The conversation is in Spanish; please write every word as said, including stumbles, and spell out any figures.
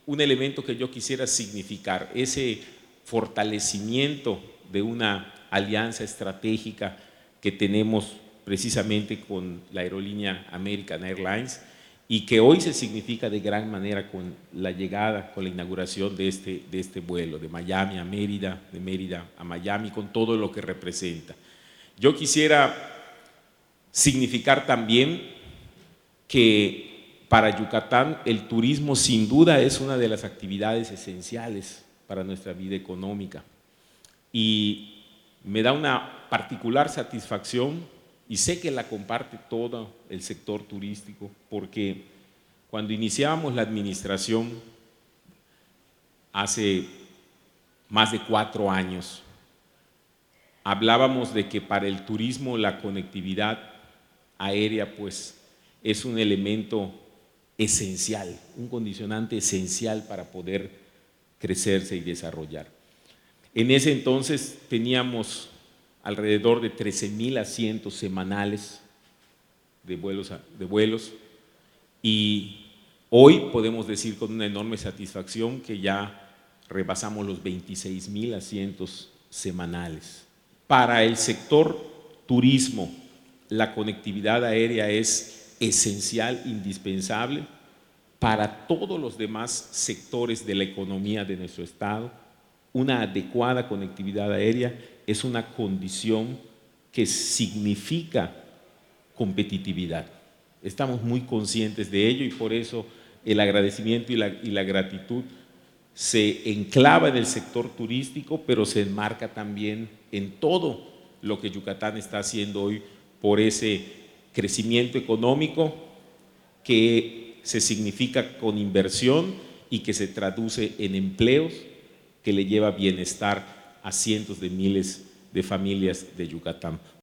un elemento que yo quisiera significar, ese fortalecimiento de una alianza estratégica que tenemos precisamente con la aerolínea American Airlines y que hoy se significa de gran manera con la llegada, con la inauguración de este, de este vuelo de Miami a Mérida, de Mérida a Miami, con todo lo que representa. Yo quisiera significar también que para Yucatán el turismo sin duda es una de las actividades esenciales para nuestra vida económica y me da una particular satisfacción y sé que la comparte todo el sector turístico porque cuando iniciábamos la administración hace más de cuatro años hablábamos de que para el turismo la conectividad aérea pues es un elemento esencial, un condicionante esencial para poder crecerse y desarrollar. En ese entonces teníamos alrededor de trece mil asientos semanales de vuelos, de vuelos y hoy podemos decir con una enorme satisfacción que ya rebasamos los veintiséis mil asientos semanales. Para el sector turismo, la conectividad aérea es esencial, indispensable para todos los demás sectores de la economía de nuestro estado. Una adecuada conectividad aérea es una condición que significa competitividad. Estamos muy conscientes de ello y por eso el agradecimiento y la, y la gratitud se enclava en el sector turístico, pero se enmarca también en todo lo que Yucatán está haciendo hoy por ese crecimiento económico que se significa con inversión y que se traduce en empleos que le lleva bienestar a cientos de miles de familias de Yucatán.